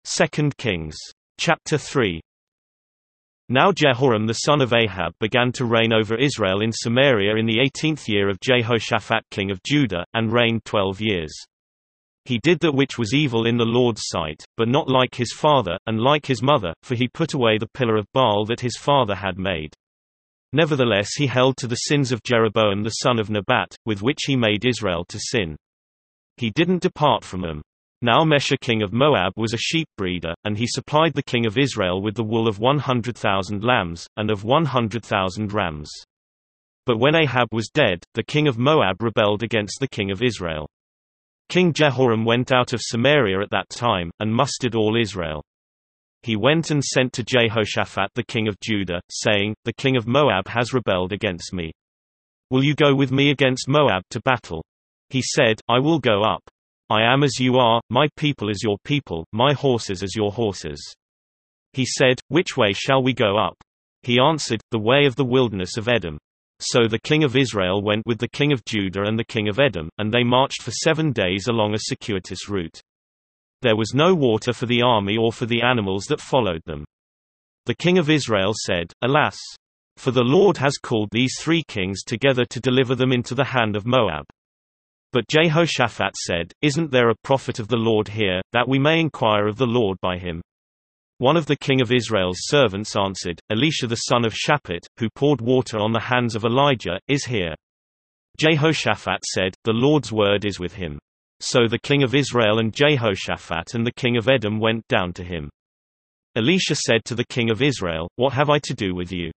2 Kings. Chapter 3. Now Jehoram the son of Ahab began to reign over Israel in Samaria in the 18th year of Jehoshaphat king of Judah, and reigned 12 years. He did that which was evil in the Lord's sight, but not like his father, and like his mother, for he put away the pillar of Baal that his father had made. Nevertheless he held to the sins of Jeroboam the son of Nebat, with which he made Israel to sin. He didn't depart from them. Now Mesha king of Moab was a sheep breeder, and he supplied the king of Israel with the wool of 100,000 lambs, and of 100,000 rams. But when Ahab was dead, the king of Moab rebelled against the king of Israel. King Jehoram went out of Samaria at that time, and mustered all Israel. He went and sent to Jehoshaphat the king of Judah, saying, "The king of Moab has rebelled against me. Will you go with me against Moab to battle?" He said, "I will go up. I am as you are, my people as your people, my horses as your horses." He said, "Which way shall we go up?" He answered, "The way of the wilderness of Edom." So the king of Israel went with the king of Judah and the king of Edom, and they marched for 7 days along a circuitous route. There was no water for the army or for the animals that followed them. The king of Israel said, "Alas! For the Lord has called these 3 kings together to deliver them into the hand of Moab." But Jehoshaphat said, "Isn't there a prophet of the Lord here, that we may inquire of the Lord by him?" One of the king of Israel's servants answered, "Elisha the son of Shaphat, who poured water on the hands of Elijah, is here." Jehoshaphat said, "The Lord's word is with him." So the king of Israel and Jehoshaphat and the king of Edom went down to him. Elisha said to the king of Israel, "What have I to do with you?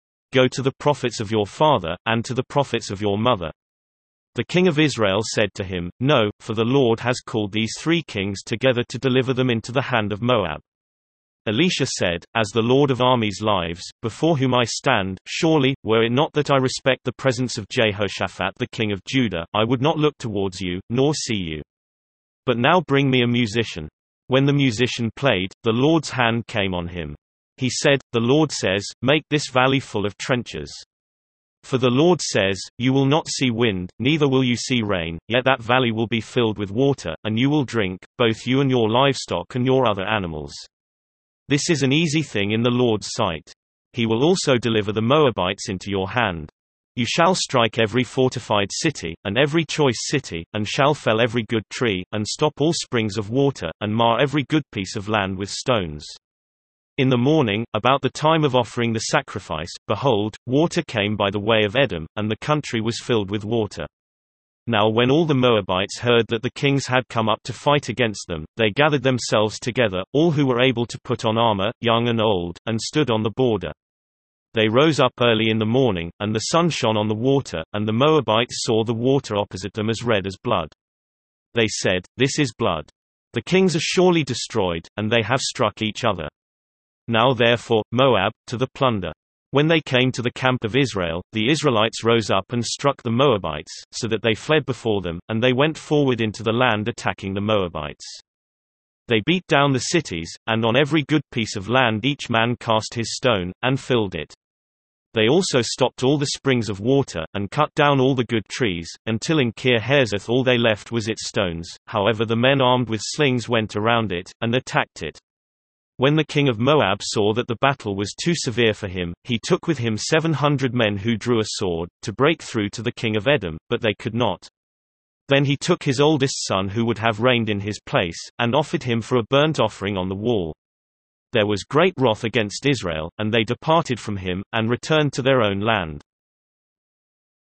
Go to the prophets of your father, and to the prophets of your mother." The king of Israel said to him, "No, for the Lord has called these 3 kings together to deliver them into the hand of Moab." Elisha said, "As the Lord of armies lives, before whom I stand, surely, were it not that I respect the presence of Jehoshaphat the king of Judah, I would not look towards you, nor see you. But now bring me a musician." When the musician played, the Lord's hand came on him. He said, "The Lord says, make this valley full of trenches. For the Lord says, you will not see wind, neither will you see rain, yet that valley will be filled with water, and you will drink, both you and your livestock and your other animals. This is an easy thing in the Lord's sight. He will also deliver the Moabites into your hand. You shall strike every fortified city, and every choice city, and shall fell every good tree, and stop all springs of water, and mar every good piece of land with stones." In the morning, about the time of offering the sacrifice, behold, water came by the way of Edom, and the country was filled with water. Now when all the Moabites heard that the kings had come up to fight against them, they gathered themselves together, all who were able to put on armor, young and old, and stood on the border. They rose up early in the morning, and the sun shone on the water, and the Moabites saw the water opposite them as red as blood. They said, "This is blood. The kings are surely destroyed, and they have struck each other. Now therefore, Moab, to the plunder." When they came to the camp of Israel, the Israelites rose up and struck the Moabites, so that they fled before them, and they went forward into the land attacking the Moabites. They beat down the cities, and on every good piece of land each man cast his stone, and filled it. They also stopped all the springs of water, and cut down all the good trees, until in Kir Hareseth all they left was its stones. However the men armed with slings went around it, and attacked it. When the king of Moab saw that the battle was too severe for him, he took with him 700 men who drew a sword, to break through to the king of Edom, but they could not. Then he took his oldest son who would have reigned in his place, and offered him for a burnt offering on the wall. There was great wrath against Israel, and they departed from him, and returned to their own land.